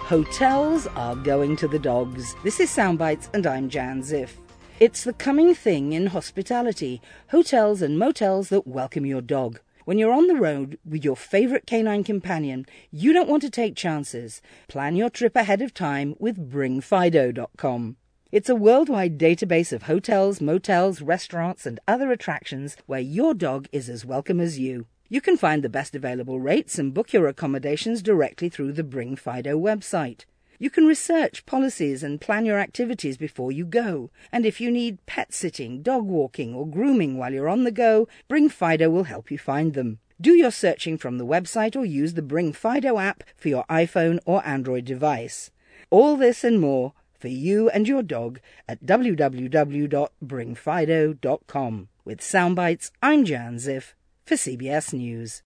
Hotels are going to the dogs. This is Soundbites and I'm Jan Ziff. It's the coming thing in hospitality, hotels and motels that welcome your dog. When you're on the road with your favourite canine companion, you don't want to take chances. Plan your trip ahead of time with BringFido.com. It's a worldwide database of hotels, motels, restaurants and other attractions where your dog is as welcome as you. You can find the best available rates and book your accommodations directly through the Bring Fido website. You can research policies and plan your activities before you go. And if you need pet sitting, dog walking or grooming while you're on the go, Bring Fido will help you find them. Do your searching from the website or use the Bring Fido app for your iPhone or Android device. All this and more for you and your dog at www.bringfido.com. With Soundbites, I'm Jan Ziff for CBS News.